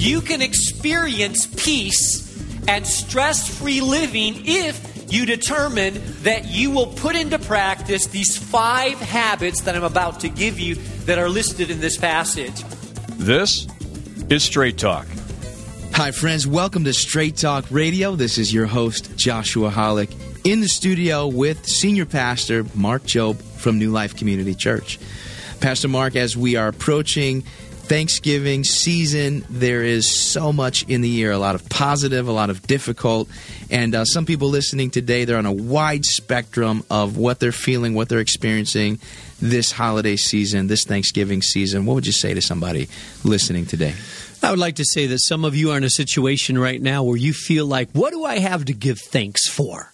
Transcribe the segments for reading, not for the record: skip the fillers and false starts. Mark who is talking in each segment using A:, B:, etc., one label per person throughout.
A: You can experience peace and stress-free living if you determine that you will put into practice these 5 habits that I'm about to give you that are listed in this passage.
B: This is Straight Talk.
C: Hi, friends. Welcome to Straight Talk Radio. This is your host, Joshua Hollick, in the studio with Senior Pastor Mark Jobe from New Life Community Church. Pastor Mark, as we are approaching Thanksgiving season, there is so much in the air, a lot of positive, a lot of difficult, and some people listening today, they're on a wide spectrum of what they're feeling, what they're experiencing this holiday season, this Thanksgiving season. What would you say to somebody listening today?
A: I would like to say that some of you are in a situation right now where you feel like, what do I have to give thanks for?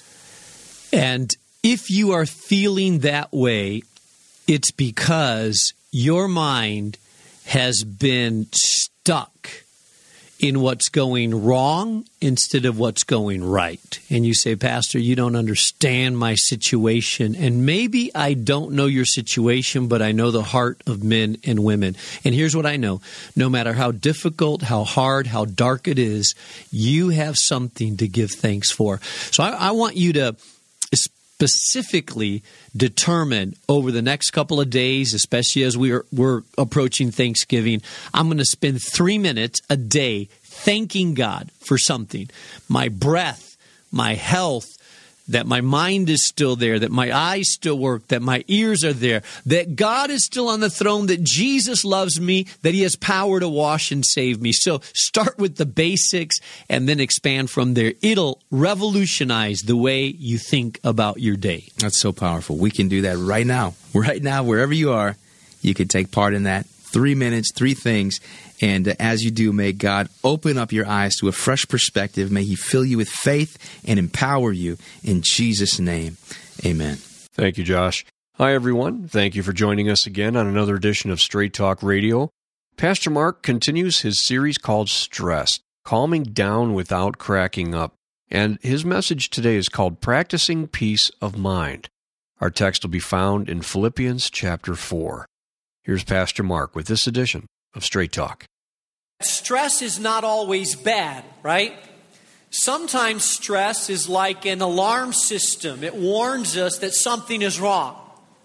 A: And if you are feeling that way, it's because your mind has been stuck in what's going wrong instead of what's going right. And you say, Pastor, you don't understand my situation. And maybe I don't know your situation, but I know the heart of men and women. And here's what I know. No matter how difficult, how hard, how dark it is, you have something to give thanks for. So I want you to specifically determine over the next couple of days, especially as we're approaching Thanksgiving, I'm going to spend 3 minutes a day thanking God for something. My breath, my health, that my mind is still there, that my eyes still work, that my ears are there, that God is still on the throne, that Jesus loves me, that He has power to wash and save me. So start with the basics and then expand from there. It'll revolutionize the way you think about your day.
C: That's so powerful. We can do that right now. Right now, wherever you are, you can take part in that. 3 minutes, 3 things. And as you do, may God open up your eyes to a fresh perspective. May He fill you with faith and empower you. In Jesus' name, amen.
B: Thank you, Josh. Hi, everyone. Thank you for joining us again on another edition of Straight Talk Radio. Pastor Mark continues his series called Stress, Calming Down Without Cracking Up. And his message today is called Practicing Peace of Mind. Our text will be found in Philippians chapter 4. Here's Pastor Mark with this edition of Straight Talk.
A: Stress is not always bad, right? Sometimes stress is like an alarm system. It warns us that something is wrong.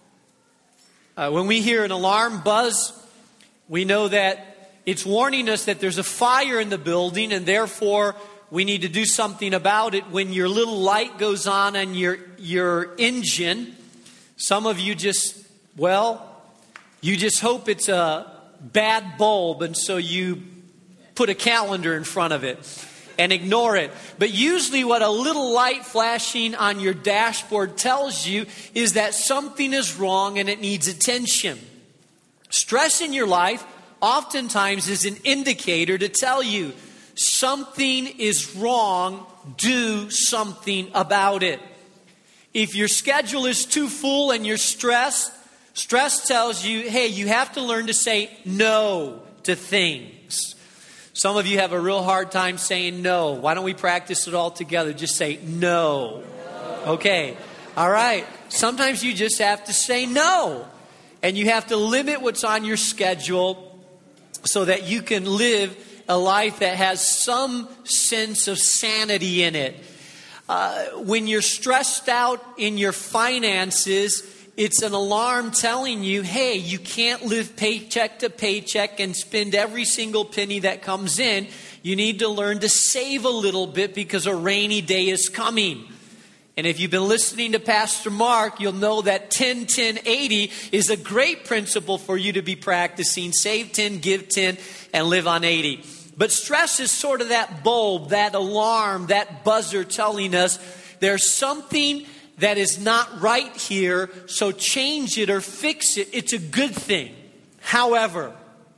A: When we hear an alarm buzz, we know that it's warning us that there's a fire in the building, and therefore we need to do something about it. When your little light goes on your engine, some of you you just hope it's a bad bulb, and so you put a calendar in front of it and ignore it. But usually what a little light flashing on your dashboard tells you is that something is wrong and it needs attention. Stress in your life oftentimes is an indicator to tell you something is wrong, do something about it. If your schedule is too full and you're stressed, stress tells you, hey, you have to learn to say no to things. Some of you have a real hard time saying no. Why don't we practice it all together? Just say no. Okay. All right. Sometimes you just have to say no. And you have to limit what's on your schedule so that you can live a life that has some sense of sanity in it. When you're stressed out in your finances, it's an alarm telling you, hey, you can't live paycheck to paycheck and spend every single penny that comes in. You need to learn to save a little bit because a rainy day is coming. And if you've been listening to Pastor Mark, you'll know that 10-10-80 is a great principle for you to be practicing. Save 10, give 10, and live on 80. But stress is sort of that bulb, that alarm, that buzzer telling us there's something that is not right here, so change it or fix it. It's a good thing. However,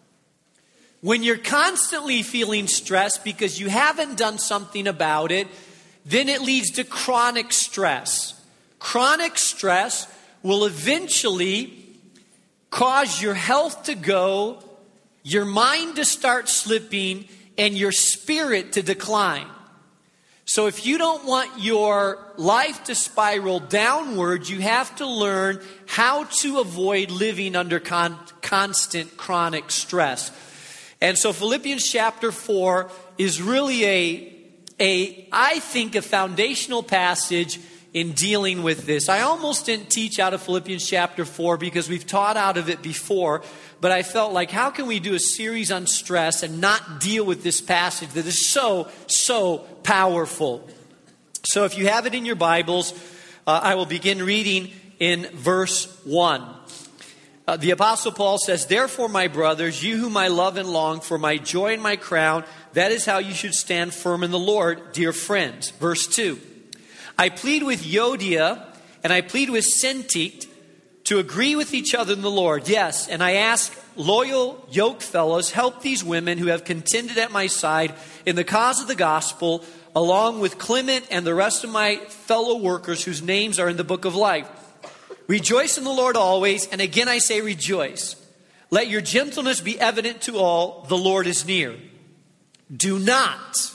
A: when you're constantly feeling stressed because you haven't done something about it, then it leads to chronic stress. Chronic stress will eventually cause your health to go, your mind to start slipping, and your spirit to decline. So if you don't want your life to spiral downward, you have to learn how to avoid living under constant chronic stress. And so Philippians chapter 4 is really I think, a foundational passage in dealing with this. I almost didn't teach out of Philippians chapter 4 because we've taught out of it before, but I felt like, how can we do a series on stress and not deal with this passage that is so powerful? So if you have it in your Bibles, I will begin reading in verse 1. The Apostle Paul says, "Therefore, my brothers, you whom I love and long for, my joy and my crown, that is how you should stand firm in the Lord, dear friends." Verse 2, "I plead with Euodia and I plead with Syntyche to agree with each other in the Lord. Yes, and I ask loyal yoke fellows, help these women who have contended at my side in the cause of the gospel, along with Clement and the rest of my fellow workers whose names are in the book of life. Rejoice in the Lord always, and again I say rejoice. Let your gentleness be evident to all, the Lord is near. Do not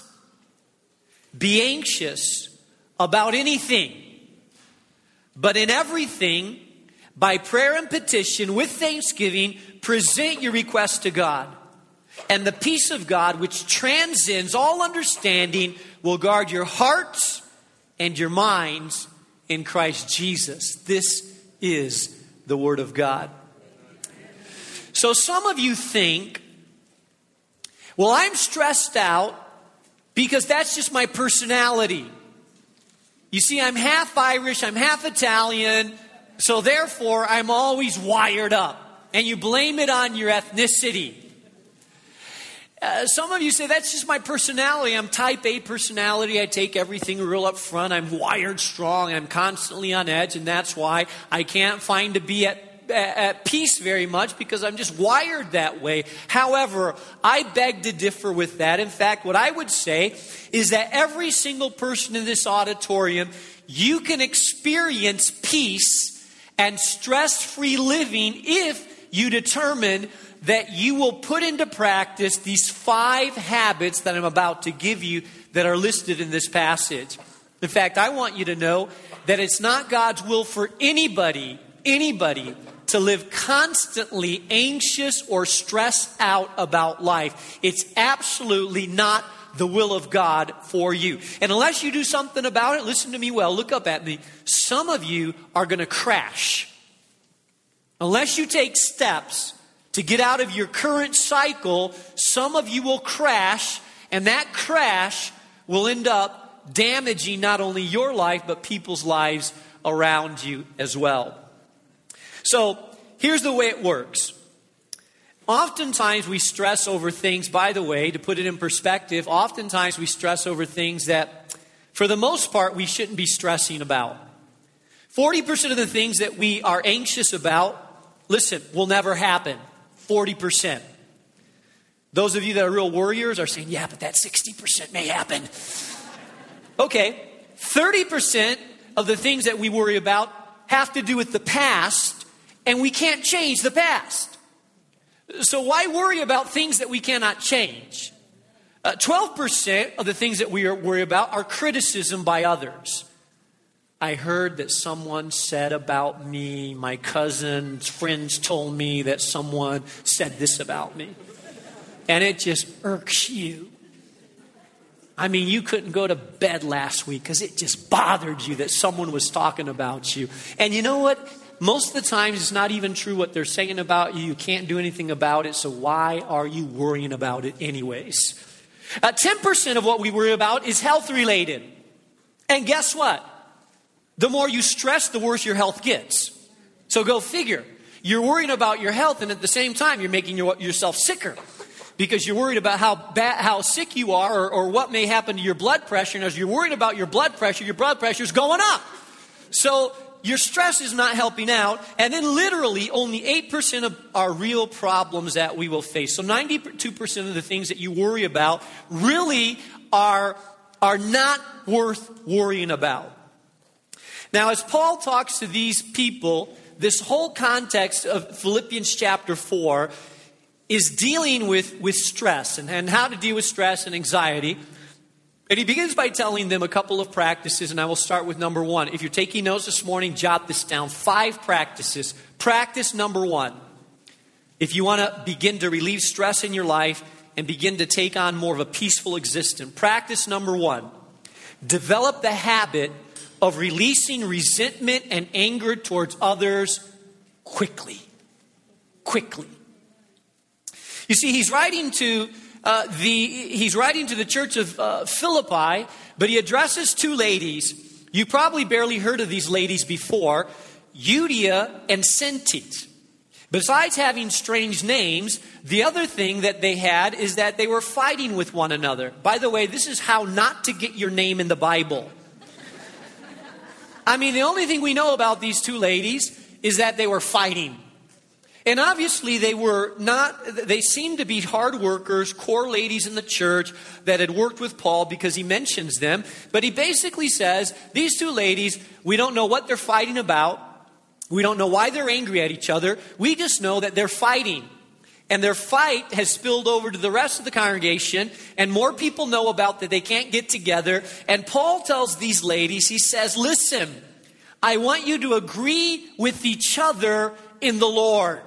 A: be anxious about anything, but in everything, by prayer and petition, with thanksgiving, present your requests to God. And the peace of God, which transcends all understanding, will guard your hearts and your minds in Christ Jesus." This is the Word of God. So some of you think, well, I'm stressed out because that's just my personality. You see, I'm half Irish, I'm half Italian, so therefore I'm always wired up. And you blame it on your ethnicity. Some of you say, that's just my personality. I'm type A personality. I take everything real up front. I'm wired strong. I'm constantly on edge. And that's why I can't find to be at peace very much, because I'm just wired that way. However, I beg to differ with that. In fact, what I would say is that every single person in this auditorium, you can experience peace and stress-free living if you determine that you will put into practice these 5 habits that I'm about to give you that are listed in this passage. In fact, I want you to know that it's not God's will for anybody to live constantly anxious or stressed out about life. It's absolutely not the will of God for you. And unless you do something about it, listen to me well, look up at me. Some of you are going to crash. Unless you take steps to get out of your current cycle, some of you will crash, and that crash will end up damaging not only your life, but people's lives around you as well. So, here's the way it works. Oftentimes we stress over things, by the way, to put it in perspective, oftentimes we stress over things that, for the most part, we shouldn't be stressing about. 40% of the things that we are anxious about, listen, will never happen. 40%. Those of you that are real worriers are saying, yeah, but that 60% may happen. Okay, 30% of the things that we worry about have to do with the past, and we can't change the past. So why worry about things that we cannot change? 12% of the things that we worry about are criticism by others. I heard that someone said about me, my cousin's friends told me that someone said this about me. And it just irks you. I mean, you couldn't go to bed last week because it just bothered you that someone was talking about you. And you know what? Most of the times it's not even true what they're saying about you. You can't do anything about it, so why are you worrying about it anyways? 10% of what we worry about is health related. And guess what? The more you stress, the worse your health gets. So go figure. You're worrying about your health, and at the same time, you're making yourself sicker. Because you're worried about how sick you are or what may happen to your blood pressure. And as you're worried about your blood pressure is going up. So your stress is not helping out. And then literally only 8% of our real problems that we will face. So 92% of the things that you worry about really are not worth worrying about. Now, as Paul talks to these people, this whole context of Philippians chapter 4 is dealing with stress and how to deal with stress and anxiety. And he begins by telling them a couple of practices, and I will start with number 1. If you're taking notes this morning, jot this down. 5 practices. Practice number 1. If you want to begin to relieve stress in your life, and begin to take on more of a peaceful existence. Practice number 1, develop the habit of releasing resentment and anger towards others quickly. Quickly. You see, he's writing to the church of Philippi, but he addresses 2 ladies. You probably barely heard of these ladies before, Euodia and Syntyche. Besides having strange names, the other thing that they had is that they were fighting with one another. By the way, this is how not to get your name in the Bible. I mean, the only thing we know about these 2 ladies is that they were fighting. And obviously they seemed to be hard workers, core ladies in the church that had worked with Paul because he mentions them. But he basically says, these 2 ladies, we don't know what they're fighting about. We don't know why they're angry at each other. We just know that they're fighting. And their fight has spilled over to the rest of the congregation. And more people know about that they can't get together. And Paul tells these ladies, he says, listen, I want you to agree with each other in the Lord.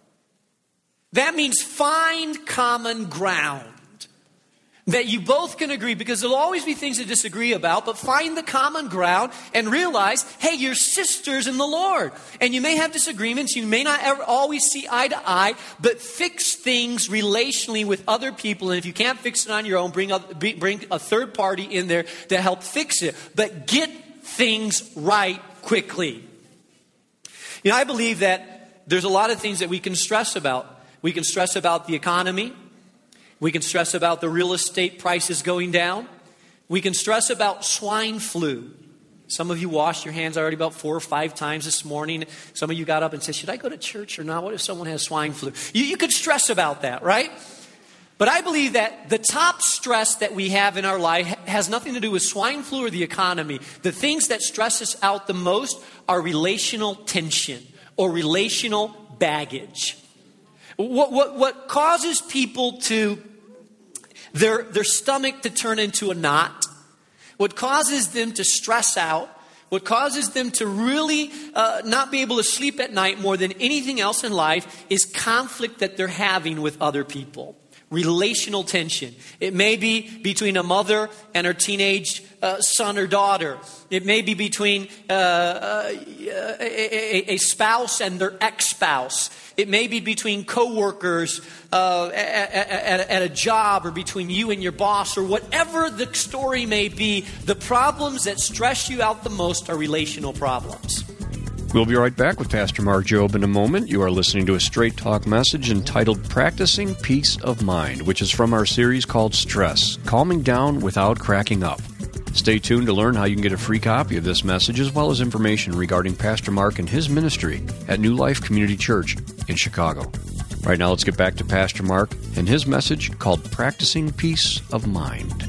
A: That means find common ground. That you both can agree, because there'll always be things to disagree about, but find the common ground and realize, hey, you're sisters in the Lord. And you may have disagreements, you may not ever always see eye to eye, but fix things relationally with other people. And if you can't fix it on your own, bring a third party in there to help fix it. But get things right quickly. You know, I believe that there's a lot of things that we can stress about. We can stress about the economy. We can stress about the real estate prices going down. We can stress about swine flu. Some of you washed your hands already about 4 or 5 times this morning. Some of you got up and said, should I go to church or not? What if someone has swine flu? You could stress about that, right? But I believe that the top stress that we have in our life has nothing to do with swine flu or the economy. The things that stress us out the most are relational tension or relational baggage. What causes people to their stomach to turn into a knot, what causes them to stress out, what causes them to really not be able to sleep at night more than anything else in life is conflict that they're having with other people. Relational tension. It may be between a mother and her teenage son or daughter. It may be between a spouse and their ex-spouse. It may be between coworkers at a job, or between you and your boss, or whatever the story may be. The problems that stress you out the most are relational problems.
B: We'll be right back with Pastor Mark Jobe in a moment. You are listening to a Straight Talk message entitled Practicing Peace of Mind, which is from our series called Stress, Calming Down Without Cracking Up. Stay tuned to learn how you can get a free copy of this message, as well as information regarding Pastor Mark and his ministry at New Life Community Church in Chicago. Right now, let's get back to Pastor Mark and his message called Practicing Peace of Mind.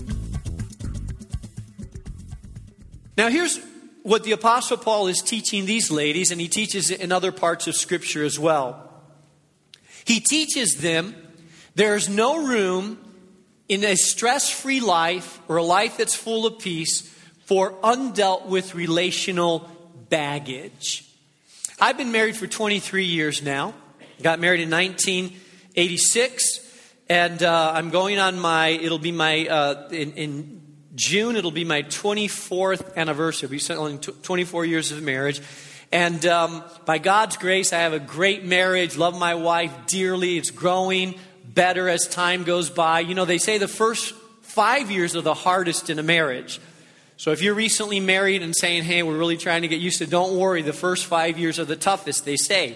A: Now, here's what the Apostle Paul is teaching these ladies, and he teaches it in other parts of Scripture as well. He teaches them there's no room in a stress-free life or a life that's full of peace for undealt with relational baggage. I've been married for 23 years now. Got married in 1986, and I'm going on in June, it'll be my 24th anniversary. We've celebrating 24 years of marriage. And by God's grace, I have a great marriage, love my wife dearly. It's growing better as time goes by. You know, they say the first 5 years are the hardest in a marriage. So if you're recently married and saying, hey, we're really trying to get used to it, don't worry, the first 5 years are the toughest, they say.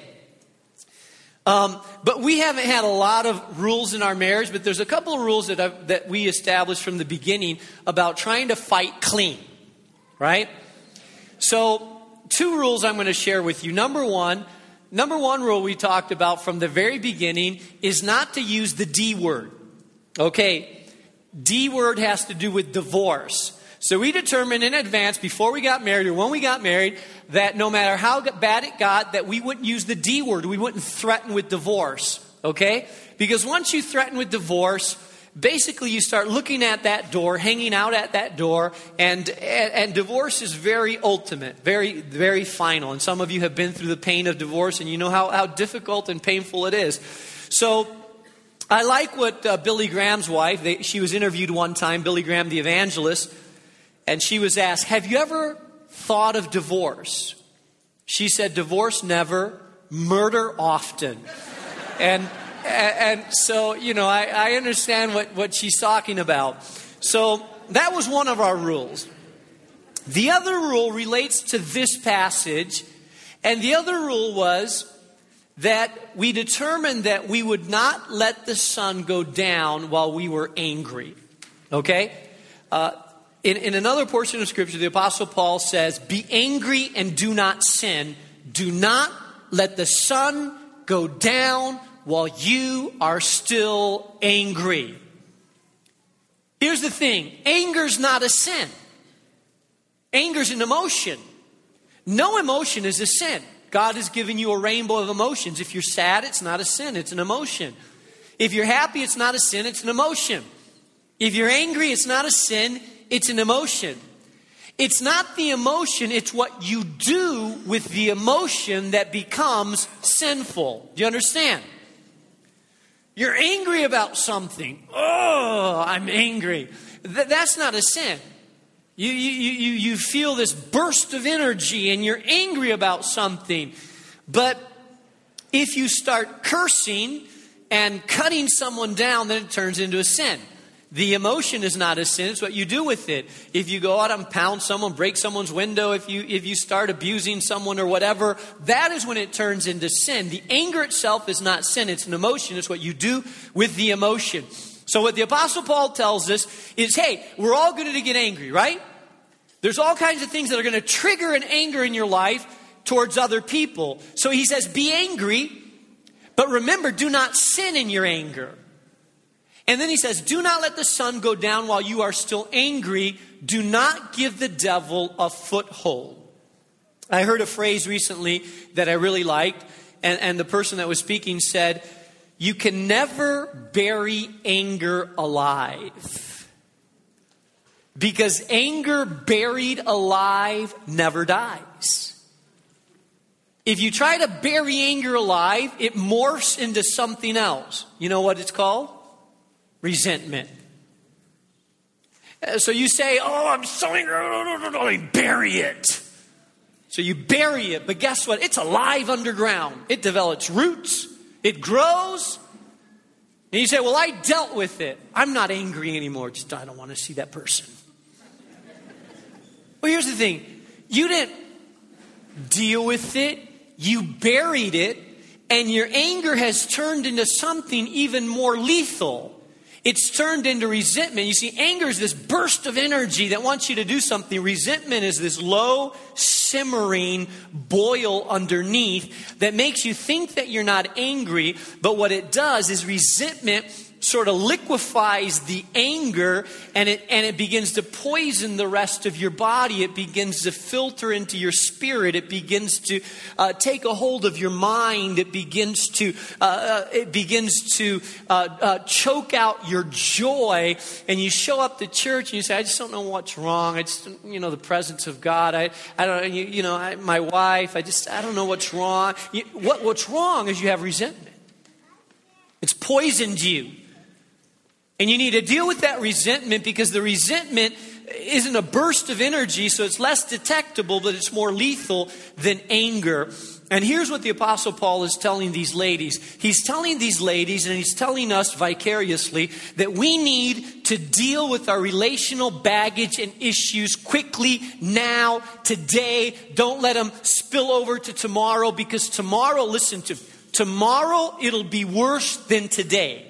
A: But we haven't had a lot of rules in our marriage, but there's a couple of rules that we established from the beginning about trying to fight clean, right? So 2 rules I'm going to share with you. Number one rule we talked about from the very beginning is not to use the D word. Okay, D word has to do with divorce. So we determined in advance, before we got married or when we got married, that no matter how bad it got, that we wouldn't use the D word. We wouldn't threaten with divorce, okay? Because once you threaten with divorce, basically you start looking at that door, hanging out at that door, and divorce is very ultimate, very, very final. And some of you have been through the pain of divorce, and you know how difficult and painful it is. So I like what Billy Graham's wife, she was interviewed one time, Billy Graham the evangelist, and she was asked, have you ever thought of divorce? She said, divorce never, murder often. And so, I understand what she's talking about. So that was one of our rules. The other rule relates to this passage, and the other rule was that we determined that we would not let the sun go down while we were angry. Okay? In another portion of Scripture, the Apostle Paul says, be angry and do not sin. Do not let the sun go down while you are still angry. Here's the thing. Anger's not a sin. Anger's an emotion. No emotion is a sin. God has given you a rainbow of emotions. If you're sad, it's not a sin, it's an emotion. If you're happy, it's not a sin, it's an emotion. If you're angry, it's not a sin, it's an emotion. It's not the emotion, it's what you do with the emotion that becomes sinful. Do you understand? You're angry about something. Oh, I'm angry. That's not a sin. You feel this burst of energy and you're angry about something. But if you start cursing and cutting someone down, then it turns into a sin. The emotion is not a sin, it's what you do with it. If you go out and pound someone, break someone's window, if you start abusing someone or whatever, that is when it turns into sin. The anger itself is not sin, it's an emotion, it's what you do with the emotion. So what the Apostle Paul tells us is, hey, we're all going to get angry, right? There's all kinds of things that are going to trigger an anger in your life towards other people. So he says, be angry, but remember, do not sin in your anger. And then he says, do not let the sun go down while you are still angry. Do not give the devil a foothold. I heard a phrase recently that I really liked, and the person that was speaking said, you can never bury anger alive. Because anger buried alive never dies. If you try to bury anger alive, it morphs into something else. You know what it's called? Resentment. So you say, oh, I'm so angry, bury it. So you bury it, but guess what? It's alive underground. It develops roots. It grows. And you say, well, I dealt with it. I'm not angry anymore. Just I don't want to see that person. Well, here's the thing. You didn't deal with it. You buried it. And your anger has turned into something even more lethal. It's turned into resentment. You see, anger is this burst of energy that wants you to do something. Resentment is this low, simmering boil underneath that makes you think that you're not angry. But what it does is resentment sort of liquefies the anger, and it begins to poison the rest of your body. It begins to filter into your spirit. It begins to take a hold of your mind. It begins to choke out your joy. And you show up to church and you say, I just don't know what's wrong. I just, the presence of God. I don't, my wife. I don't know what's wrong. What's wrong is you have resentment. It's poisoned you. And you need to deal with that resentment, because the resentment isn't a burst of energy, so it's less detectable, but it's more lethal than anger. And here's what the Apostle Paul is telling these ladies. He's telling these ladies, and he's telling us vicariously, that we need to deal with our relational baggage and issues quickly, now, today. Don't let them spill over to tomorrow, because tomorrow, tomorrow it'll be worse than today.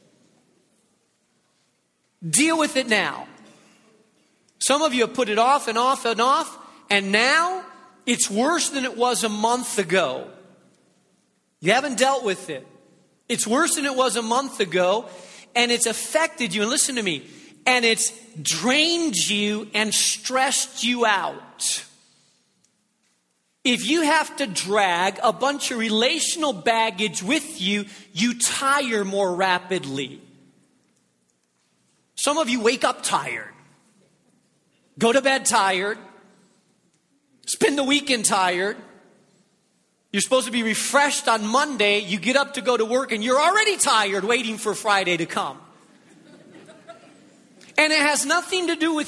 A: Deal with it now. Some of you have put it off and off and off, and now it's worse than it was a month ago. You haven't dealt with it. It's worse than it was a month ago, and it's affected you. And listen to me. And it's drained you and stressed you out. If you have to drag a bunch of relational baggage with you, you tire more rapidly. Some of you wake up tired, go to bed tired, spend the weekend tired. You're supposed to be refreshed on Monday. You get up to go to work and you're already tired waiting for Friday to come. And it has nothing to do with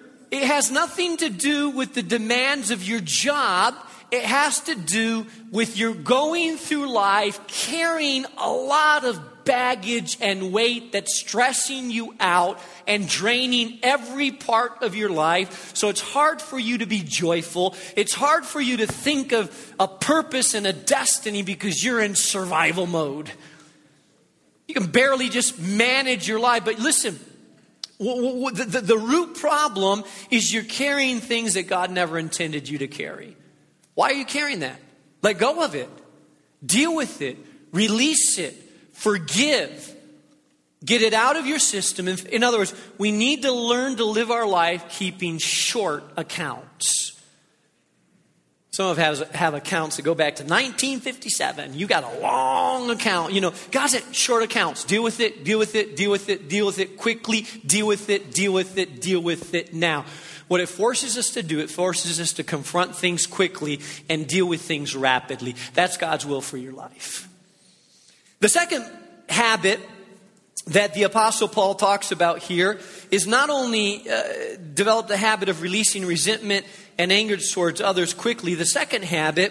A: the demands of your job. It has to do with your going through life carrying a lot of baggage and weight that's stressing you out and draining every part of your life. So it's hard for you to be joyful. It's hard for you to think of a purpose and a destiny because you're in survival mode. You can barely just manage your life. But listen, the root problem is you're carrying things that God never intended you to carry. Why are you carrying that? Let go of it. Deal with it. Release it. Forgive. Get it out of your system. In other words, we need to learn to live our life keeping short accounts. Some of us have accounts that go back to 1957. You got a long account. You know, God's at short accounts. Deal with it, deal with it, deal with it, deal with it quickly. Deal with it, deal with it, deal with it now. What it forces us to do, it forces us to confront things quickly and deal with things rapidly. That's God's will for your life. The second habit that the Apostle Paul talks about here is not only develop the habit of releasing resentment and anger towards others quickly. The second habit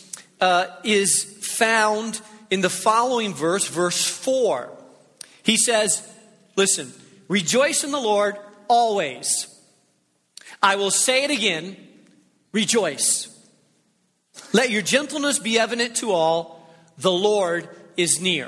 A: is found in the following verse, verse 4. He says, listen, rejoice in the Lord always. I will say it again, rejoice. Let your gentleness be evident to all. The Lord is near.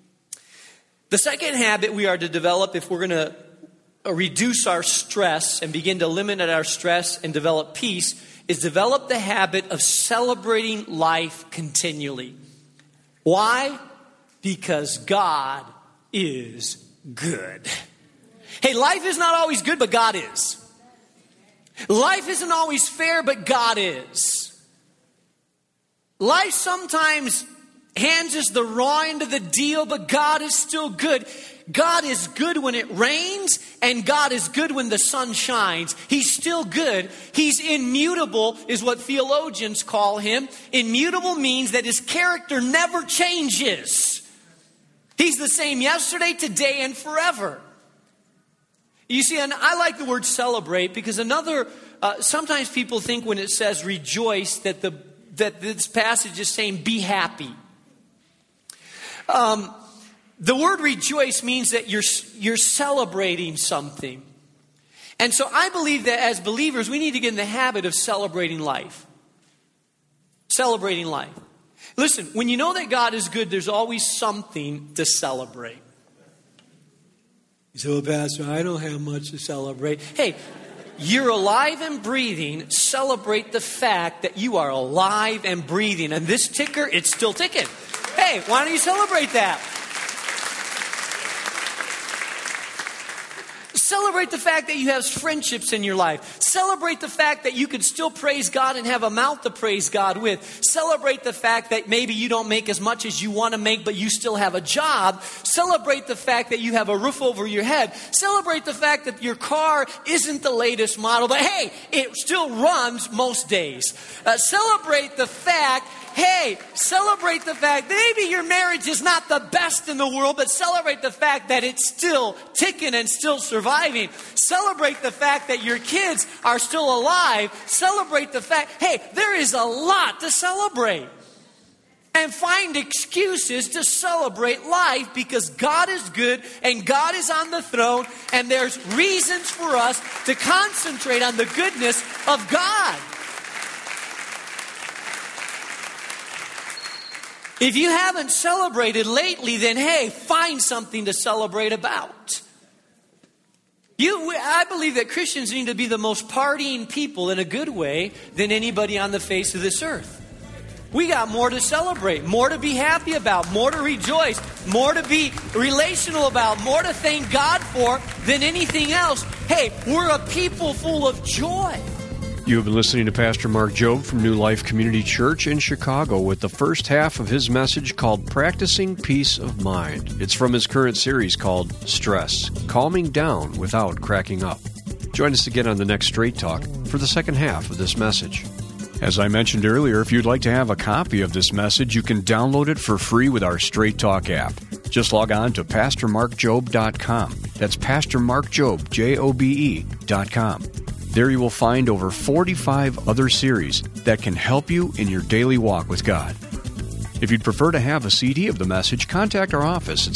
A: The second habit we are to develop if we're going to reduce our stress and begin to eliminate our stress and develop peace is develop the habit of celebrating life continually. Why? Because God is good. Hey, life is not always good, but God is. Life isn't always fair, but God is. Life sometimes hands us the raw end of the deal, but God is still good. God is good when it rains, and God is good when the sun shines. He's still good. He's immutable, is what theologians call him. Immutable means that his character never changes. He's the same yesterday, today, and forever. You see, and I like the word celebrate because sometimes people think when it says rejoice that this passage is saying be happy. The word rejoice means that you're celebrating something. And so I believe that as believers, we need to get in the habit of celebrating life. Celebrating life. Listen, when you know that God is good, there's always something to celebrate. You say, well, Pastor, I don't have much to celebrate. Hey, you're alive and breathing. Celebrate the fact that you are alive and breathing. And this ticker, it's still ticking. Hey, why don't you celebrate that? Celebrate the fact that you have friendships in your life. Celebrate the fact that you can still praise God and have a mouth to praise God with. Celebrate the fact that maybe you don't make as much as you want to make, but you still have a job. Celebrate the fact that you have a roof over your head. Celebrate the fact that your car isn't the latest model, but hey, it still runs most days. Celebrate the fact that maybe your marriage is not the best in the world, but celebrate the fact that it's still ticking and still surviving. Celebrate the fact that your kids are still alive. Celebrate the fact, hey, there is a lot to celebrate. And find excuses to celebrate life because God is good and God is on the throne and there's reasons for us to concentrate on the goodness of God. If you haven't celebrated lately, then hey, find something to celebrate about. I believe that Christians need to be the most partying people in a good way than anybody on the face of this earth. We got more to celebrate, more to be happy about, more to rejoice, more to be relational about, more to thank God for than anything else. Hey, we're a people full of joy.
B: You have been listening to Pastor Mark Jobe from New Life Community Church in Chicago with the first half of his message called Practicing Peace of Mind. It's from his current series called Stress, Calming Down Without Cracking Up. Join us again on the next Straight Talk for the second half of this message. As I mentioned earlier, if you'd like to have a copy of this message, you can download it for free with our Straight Talk app. Just log on to PastorMarkJobe.com. That's PastorMarkJobe, Jobe.com. There you will find over 45 other series that can help you in your daily walk with God. If you'd prefer to have a CD of the message, contact our office at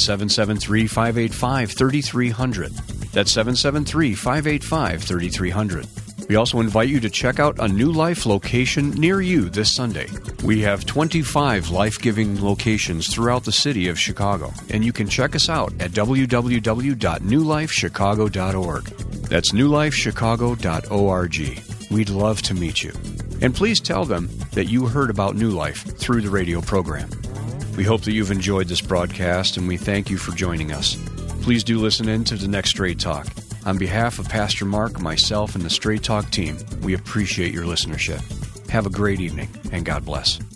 B: 773-585-3300. That's 773-585-3300. We also invite you to check out a New Life location near you this Sunday. We have 25 life-giving locations throughout the city of Chicago, and you can check us out at www.newlifechicago.org. That's newlifechicago.org. We'd love to meet you. And please tell them that you heard about New Life through the radio program. We hope that you've enjoyed this broadcast, and we thank you for joining us. Please do listen in to the next Straight Talk. On behalf of Pastor Mark, myself, and the Straight Talk team, we appreciate your listenership. Have a great evening, and God bless.